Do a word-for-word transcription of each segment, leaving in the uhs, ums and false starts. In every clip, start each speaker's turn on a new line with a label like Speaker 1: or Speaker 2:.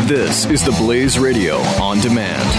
Speaker 1: This is the Blaze Radio on demand.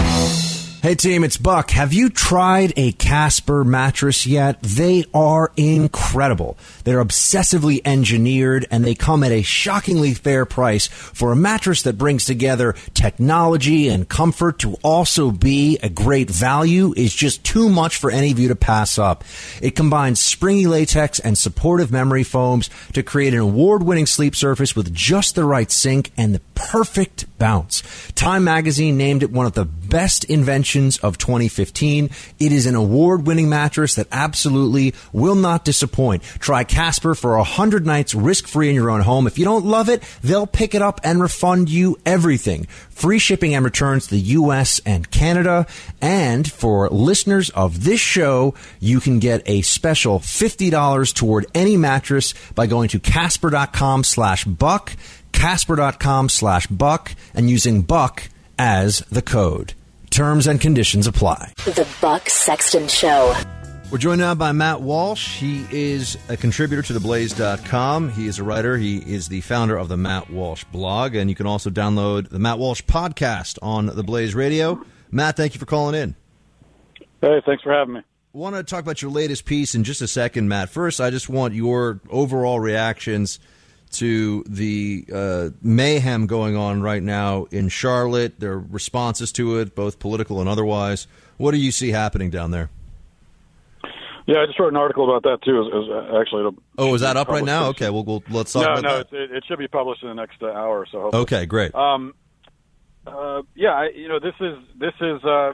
Speaker 2: Hey team, it's Buck. Have you tried a Casper mattress yet? They are incredible. They're obsessively engineered and they come at a shockingly fair price for a mattress that brings together technology and comfort to also be a great value is just too much for any of you to pass up. It combines springy latex and supportive memory foams to create an award-winning sleep surface with just the right sink and the perfect bounce. Time magazine named it one of the best inventions of twenty fifteen. It is an award-winning mattress that absolutely will not disappoint. Try Casper for one hundred nights risk-free in your own home. If you don't love it, they'll pick it up and refund you everything. Free shipping and returns to the U S and Canada. And for listeners of this show, you can get a special fifty dollars toward any mattress by going to Casper.com slash Buck, Casper.com slash Buck, and using Buck as the code. Terms and conditions apply.
Speaker 3: The Buck Sexton Show.
Speaker 2: We're joined now by Matt Walsh. He is a contributor to the blaze dot com. He is a writer. He is the founder of the Matt Walsh blog. And you can also download the Matt Walsh podcast on the Blaze Radio. Matt, thank you for calling in.
Speaker 4: Hey, thanks for having me.
Speaker 2: I want to talk about your latest piece in just a second, Matt. First, I just want your overall reactions to the uh, mayhem going on right now in Charlotte, their responses to it, both political and otherwise. What do you see happening down there?
Speaker 4: Yeah, I just wrote an article about that, too. It was, it was actually,
Speaker 2: oh, is that up right now? Okay, well, we'll let's talk
Speaker 4: no,
Speaker 2: about
Speaker 4: no,
Speaker 2: that.
Speaker 4: No, it, it should be published in the next uh, hour or so. Hopefully.
Speaker 2: Okay, great.
Speaker 4: Um, uh, yeah, I, you know, this is this is uh,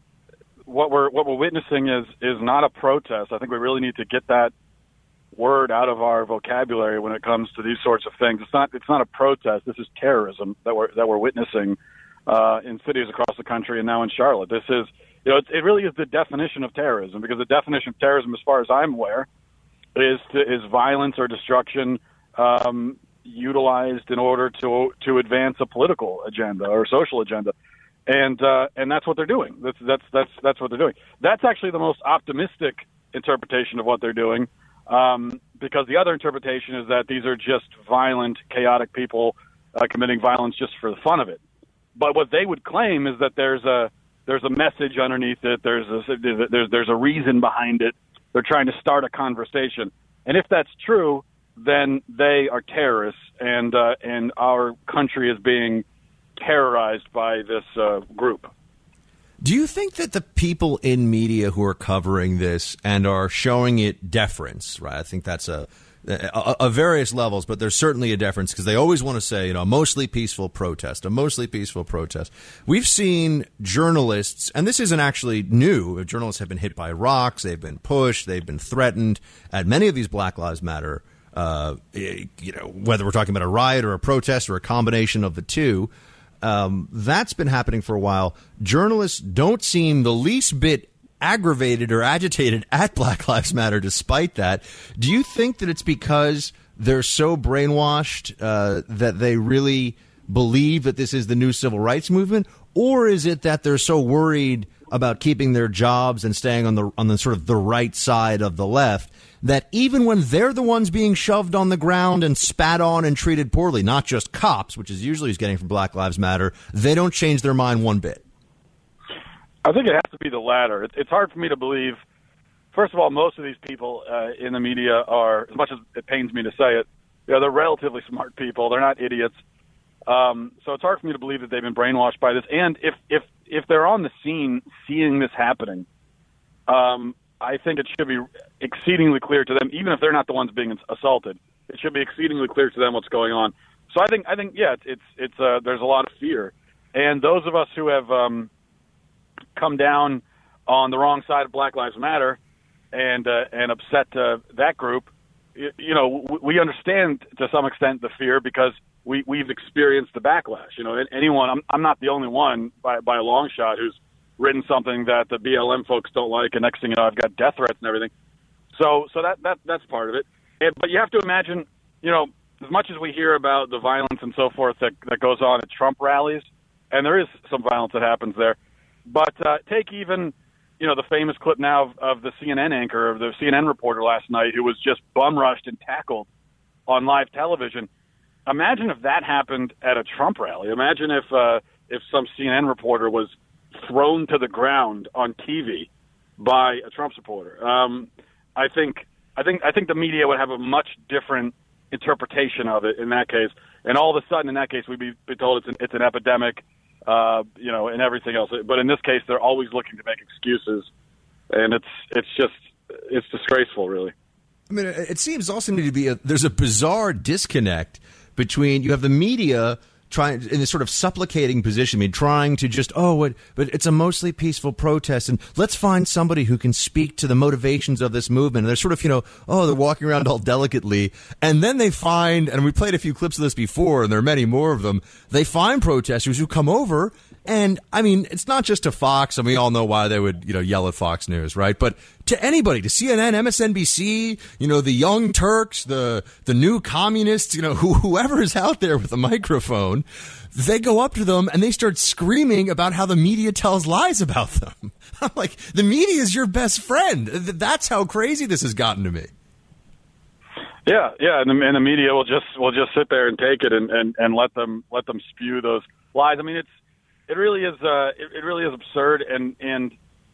Speaker 4: what we're what we're witnessing is is not a protest. I think we really need to get that word out of our vocabulary when it comes to these sorts of things. It's not it's not a protest. This is terrorism that we're that we're witnessing uh, in cities across the country and now in Charlotte. This is you know it, it really is the definition of terrorism, because the definition of terrorism, as far as I'm aware, is to, is violence or destruction um, utilized in order to to advance a political agenda or social agenda, and uh, and that's what they're doing. That's that's that's that's what they're doing. That's actually the most optimistic interpretation of what they're doing. Um, because the other interpretation is that these are just violent, chaotic people uh, committing violence just for the fun of it. But what they would claim is that there's a there's a message underneath it. There's a, there's there's a reason behind it. They're trying to start a conversation. And if that's true, then they are terrorists, and uh, and our country is being terrorized by this uh, group.
Speaker 2: Do you think that the people in media who are covering this and are showing it deference, right? I think that's a, a, a various levels, but there's certainly a deference because they always want to say, you know, a mostly peaceful protest, a mostly peaceful protest. We've seen journalists, and this isn't actually new. Journalists have been hit by rocks. They've been pushed. They've been threatened at many of these Black Lives Matter, uh, you know, whether we're talking about a riot or a protest or a combination of the two. Um, that's been happening for a while. Journalists don't seem the least bit aggravated or agitated at Black Lives Matter despite that. Do you think that it's because they're so brainwashed uh, that they really believe that this is the new civil rights movement? Or is it that they're so worried about keeping their jobs and staying on the on the sort of the right side of the left that even when they're the ones being shoved on the ground and spat on and treated poorly, not just cops, which is usually who's getting from Black Lives Matter, they don't change their mind one bit?
Speaker 4: I think it has to be the latter. It's hard for me to believe. First of all, most of these people uh, in the media are, as much as it pains me to say it, you know, they're relatively smart people. They're not idiots. Um, so it's hard for me to believe that they've been brainwashed by this. And if if if they're on the scene seeing this happening, um, I think it should be exceedingly clear to them, even if they're not the ones being assaulted. It should be exceedingly clear to them what's going on. So I think, I think, yeah, it's it's uh, there's a lot of fear, and those of us who have um, come down on the wrong side of Black Lives Matter and uh, and upset uh, that group, you, you know, we understand to some extent the fear because we we've experienced the backlash. You know, anyone, I'm I'm not the only one by by a long shot who's written something that the B L M folks don't like, and next thing you know, I've got death threats and everything. So, so that, that that's part of it. And, but you have to imagine, you know, as much as we hear about the violence and so forth that that goes on at Trump rallies, and there is some violence that happens there. But uh, take even, you know, the famous clip now of, of the C N N anchor, of the C N N reporter last night, who was just bum rushed and tackled on live television. imagine if that happened at a Trump rally. Imagine if uh, if some C N N reporter was thrown to the ground on T V by a Trump supporter. Um, I think I think I think the media would have a much different interpretation of it in that case, and all of a sudden, in that case, we'd be, be told it's an, it's an epidemic, uh, you know, and everything else. But in this case, they're always looking to make excuses, and it's it's just it's disgraceful, really.
Speaker 5: I mean, it seems also to be a, there's a bizarre disconnect between you have the media trying in this sort of supplicating position, I mean, trying to just, oh, what, but it's a mostly peaceful protest, and let's find somebody who can speak to the motivations of this movement. And they're sort of, you know, oh, they're walking around all delicately. And then they find, and we played a few clips of this before, and there are many more of them, they find protesters who come over. And, I mean, it's not just to Fox, and we all know why they would, you know, yell at Fox News, right? But to anybody, to C N N, M S N B C, you know, the Young Turks, the the new communists, you know, who, whoever is out there with a microphone, they go up to them and they start screaming about how the media tells lies about them. I'm like, the media is your best friend. That's how crazy this has gotten to me.
Speaker 4: Yeah, yeah, and the, and the media will just will just sit there and take it and, and, and let them let them spew those lies. I mean, it's It really is. Uh, it, it really is absurd, and and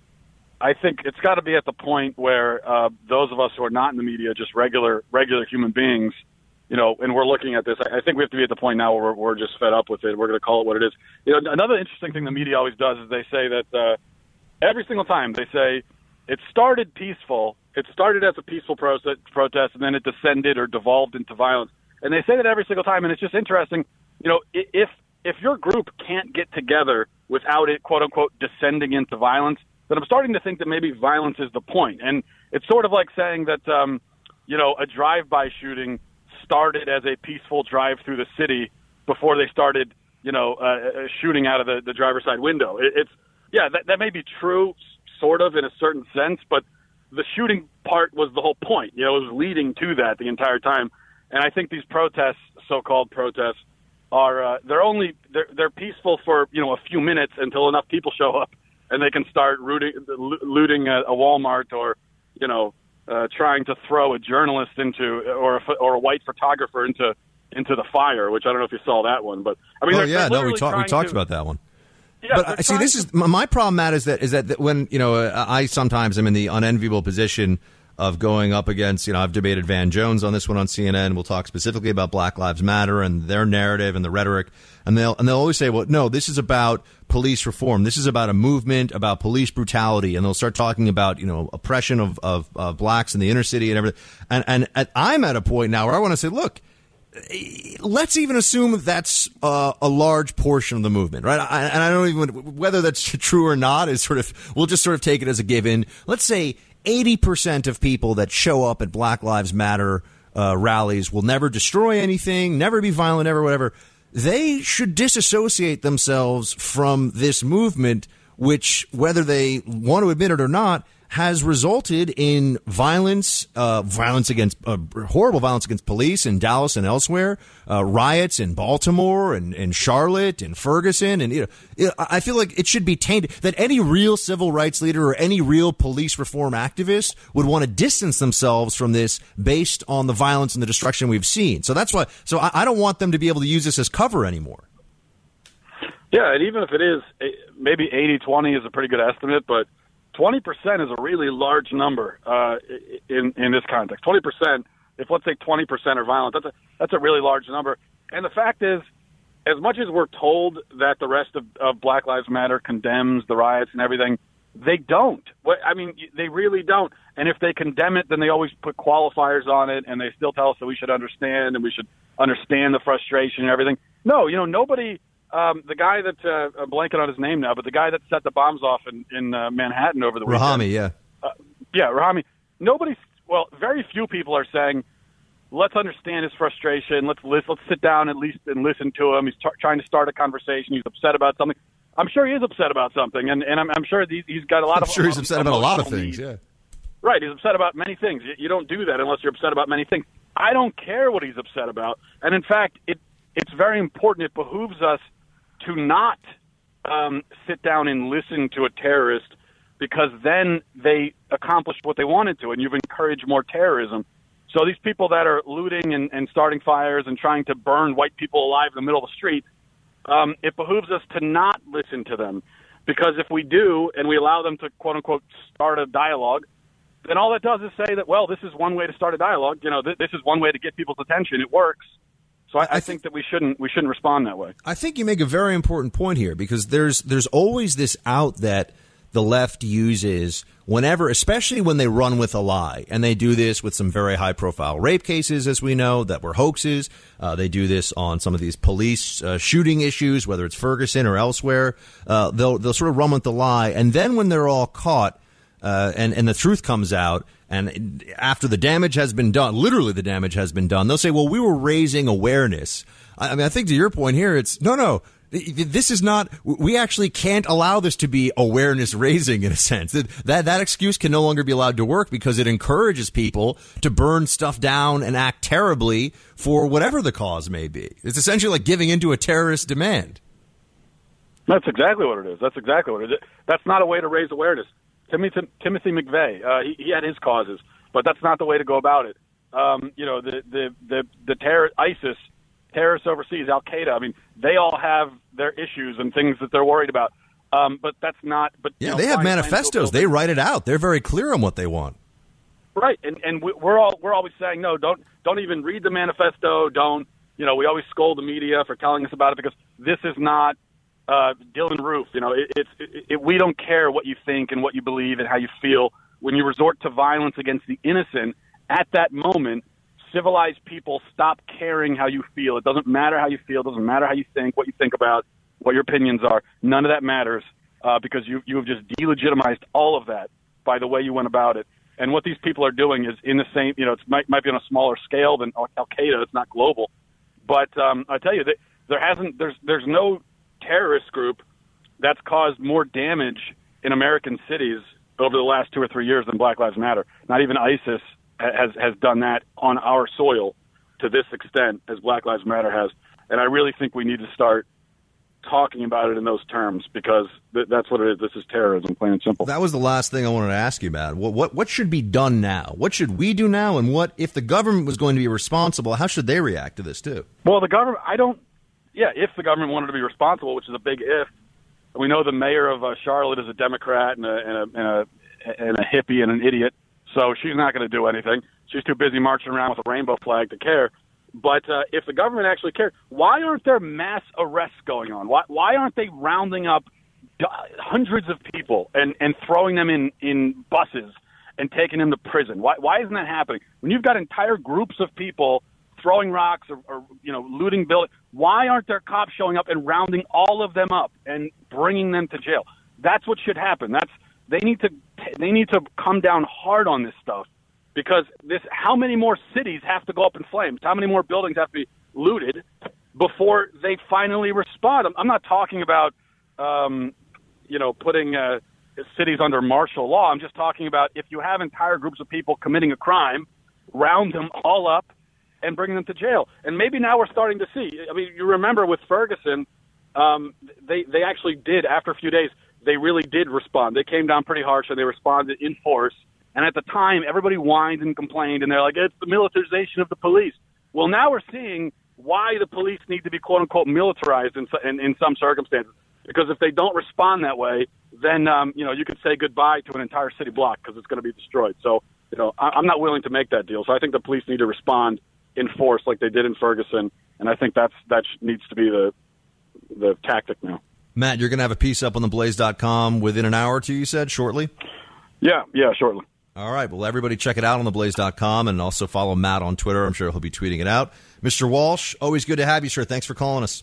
Speaker 4: I think it's got to be at the point where uh, those of us who are not in the media, just regular regular human beings, you know, and we're looking at this. I, I think we have to be at the point now where we're, we're just fed up with it. We're going to call it what it is. You know, another interesting thing the media always does is they say that uh, every single time they say it started peaceful. It started as a peaceful protest, protest, and then it descended or devolved into violence. And they say that every single time, and it's just interesting. You know, if If your group can't get together without it, quote unquote, descending into violence, then I'm starting to think that maybe violence is the point. And it's sort of like saying that, um, you know, a drive-by shooting started as a peaceful drive through the city before they started, you know, uh, shooting out of the, the driver's side window. It, it's, yeah, that, that may be true, sort of, in a certain sense, but the shooting part was the whole point. You know, it was leading to that the entire time. And I think these protests, so-called protests, are uh, they're only they're they're peaceful for you know a few minutes until enough people show up and they can start rooting, looting a, a Walmart or you know uh, trying to throw a journalist into or a, or a white photographer into into the fire. Which I don't know if you saw that one, but I mean,
Speaker 5: oh
Speaker 4: they're,
Speaker 5: yeah,
Speaker 4: they're
Speaker 5: no, we talked we talked
Speaker 4: to,
Speaker 5: about that one.
Speaker 4: Yeah,
Speaker 5: but see, this
Speaker 4: to,
Speaker 5: is my problem, Matt, is that is that when you know I sometimes am in the unenviable position of going up against, you know, I've debated Van Jones on this one on C N N. We'll talk specifically about Black Lives Matter and their narrative and the rhetoric. And they'll and they'll always say, well, no, this is about police reform. This is about a movement about police brutality. And they'll start talking about, you know, oppression of, of, of blacks in the inner city and everything. And, and, and I'm at a point now where I want to say, look, let's even assume that's uh, a large portion of the movement, right? I, and I don't even, whether that's true or not is sort of, we'll just sort of take it as a given. Let's say eighty percent of people that show up at Black Lives Matter uh, rallies will never destroy anything, never be violent, ever, whatever. They should disassociate themselves from this movement, which, whether they want to admit it or not, has resulted in violence, uh, violence against, uh, horrible violence against police in Dallas and elsewhere, uh, riots in Baltimore and, and Charlotte and Ferguson. And, you know, I feel like it should be tainted that any real civil rights leader or any real police reform activist would want to distance themselves from this based on the violence and the destruction we've seen. So that's why, so I, I don't want them to be able to use this as cover anymore.
Speaker 4: Yeah, and even if it is, maybe eighty twenty is a pretty good estimate, but twenty percent is a really large number uh, in in this context. twenty percent, if let's say twenty percent are violent, that's a that's a really large number. And the fact is, as much as we're told that the rest of, of Black Lives Matter condemns the riots and everything, they don't. I mean, they really don't. And if they condemn it, then they always put qualifiers on it, and they still tell us that we should understand and we should understand the frustration and everything. No, you know, nobody. Um, the guy that uh, I'm blanking on his name now, but the guy that set the bombs off in, in uh, Manhattan over the weekend.
Speaker 5: Rahami, yeah.
Speaker 4: Uh, yeah, Rahami. Nobody, well, very few people are saying, let's understand his frustration. Let's listen, let's sit down at least and listen to him. He's t- trying to start a conversation. He's upset about something. I'm sure he is upset about something, and, and I'm, I'm sure he's, he's got a lot
Speaker 5: I'm
Speaker 4: of.
Speaker 5: I'm sure he's upset about a lot of things.
Speaker 4: Needs.
Speaker 5: Yeah.
Speaker 4: Right, he's upset about many things. You, you don't do that unless you're upset about many things. I don't care what he's upset about, and in fact, it it's very important. It behooves us to not um, sit down and listen to a terrorist, because then they accomplished what they wanted to, and you've encouraged more terrorism. So these people that are looting and, and starting fires and trying to burn white people alive in the middle of the street, um, it behooves us to not listen to them. Because if we do and we allow them to, quote unquote, start a dialogue, then all that does is say that, well, this is one way to start a dialogue. You know, th- this is one way to get people's attention. It works. So I, I, I think that we shouldn't we shouldn't respond that way.
Speaker 5: I think you make a very important point here, because there's there's always this out that the left uses whenever, especially when they run with a lie. And they do this with some very high-profile rape cases, as we know, that were hoaxes. Uh, they do this on some of these police uh, shooting issues, whether it's Ferguson or elsewhere. Uh, they'll they'll sort of run with the lie. And then when they're all caught, Uh, and, and the truth comes out, and after the damage has been done, literally the damage has been done, they'll say, well, we were raising awareness. I, I mean, I think to your point here, it's, no, no, this is not, we actually can't allow this to be awareness raising in a sense. That, that, that excuse can no longer be allowed to work because it encourages people to burn stuff down and act terribly for whatever the cause may be. It's essentially like giving into a terrorist demand.
Speaker 4: That's exactly what it is. That's exactly what it is. That's not a way to raise awareness. Timothy, Timothy McVeigh, uh, he, he had his causes, but that's not the way to go about it. Um, you know, the the the, the terror, ISIS, terrorists overseas, Al Qaeda. I mean, they all have their issues and things that they're worried about. Um, but that's not. But
Speaker 5: yeah,
Speaker 4: you know,
Speaker 5: they have
Speaker 4: fine,
Speaker 5: manifestos. They write it out. They're very clear on what they want.
Speaker 4: Right, and and we're all we're always saying no. Don't don't even read the manifesto. Don't you know? We always scold the media for telling us about it because this is not. Uh, Dylan Roof, you know, it, it's it, it, we don't care what you think and what you believe and how you feel. When you resort to violence against the innocent, at that moment, civilized people stop caring how you feel. It doesn't matter how you feel. It doesn't matter how you think, what you think about, what your opinions are. None of that matters uh, because you you have just delegitimized all of that by the way you went about it. And what these people are doing is in the same, you know, it might might be on a smaller scale than Al Qaeda. It's not global, but um, I tell you that there hasn't there's there's no terrorist group that's caused more damage in American cities over the last two or three years than Black Lives Matter. Not even ISIS has has done that on our soil to this extent as Black Lives Matter has. And I really think we need to start talking about it in those terms because th- that's what it is. This is terrorism, plain and simple.
Speaker 5: That was the last thing I wanted to ask you about. What, what what should be done now? What should we do now? And what if the government was going to be responsible? How should they react to this too?
Speaker 4: Well, the government, I don't. Yeah, if the government wanted to be responsible, which is a big if. We know the mayor of uh, Charlotte is a Democrat and a, and, a, and, a, and a hippie and an idiot, so she's not going to do anything. She's too busy marching around with a rainbow flag to care. But uh, if the government actually cared, why aren't there mass arrests going on? Why, why aren't they rounding up hundreds of people and, and throwing them in, in buses and taking them to prison? Why, why isn't that happening? When you've got entire groups of people throwing rocks or, or you know, looting buildings, why aren't there cops showing up and rounding all of them up and bringing them to jail? That's what should happen. That's they need to they need to come down hard on this stuff because this how many more cities have to go up in flames? How many more buildings have to be looted before they finally respond? I'm, I'm not talking about um, you know putting uh, cities under martial law. I'm just talking about if you have entire groups of people committing a crime, round them all up and bringing them to jail. And maybe now we're starting to see. I mean, you remember with Ferguson, um, they they actually did, after a few days, they really did respond. They came down pretty harsh, and they responded in force. And at the time, everybody whined and complained, and they're like, it's the militarization of the police. Well, now we're seeing why the police need to be, quote-unquote, militarized in, in, in some circumstances. Because if they don't respond that way, then, um, you know, you could say goodbye to an entire city block because it's going to be destroyed. So, you know, I, I'm not willing to make that deal. So I think the police need to respond in force like they did in Ferguson, and I think that's that needs to be the the tactic now.
Speaker 5: Matt, you're going to have a piece up on the blaze dot com within an hour or two, you said, shortly?
Speaker 4: Yeah, yeah, shortly.
Speaker 5: All right, well, everybody check it out on the blaze dot com and also follow Matt on Twitter. I'm sure he'll be tweeting it out. Mister Walsh, always good to have you, sir. Thanks for calling us.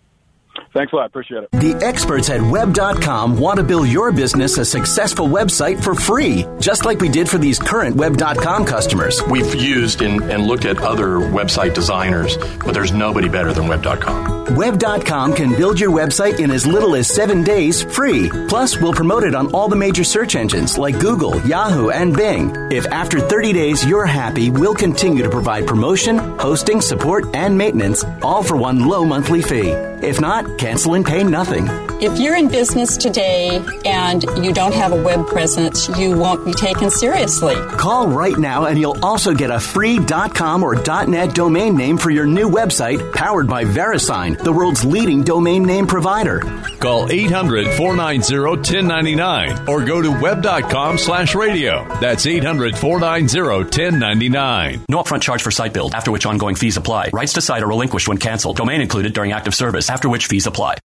Speaker 4: Thanks a lot. Appreciate it.
Speaker 6: The experts at web dot com want to build your business a successful website for free, just like we did for these current web dot com customers.
Speaker 7: We've used and, and looked at other website designers, but there's nobody better than web dot com.
Speaker 6: web dot com can build your website in as little as seven days free. Plus, we'll promote it on all the major search engines like Google, Yahoo, and Bing. If after thirty days you're happy, we'll continue to provide promotion, hosting, support, and maintenance, all for one low monthly fee. If not, cancel and pay nothing.
Speaker 8: If you're in business today and you don't have a web presence, you won't be taken seriously.
Speaker 6: Call right now and you'll also get a free .com or .net domain name for your new website powered by VeriSign, the world's leading domain name provider.
Speaker 9: Call eight hundred, four nine zero, one zero nine nine or go to web.com slash radio. That's eight hundred, four nine zero, one zero nine nine.
Speaker 10: No upfront charge for site build, after which ongoing fees apply. Rights to site are relinquished when canceled. Domain included during active service, after which fees apply.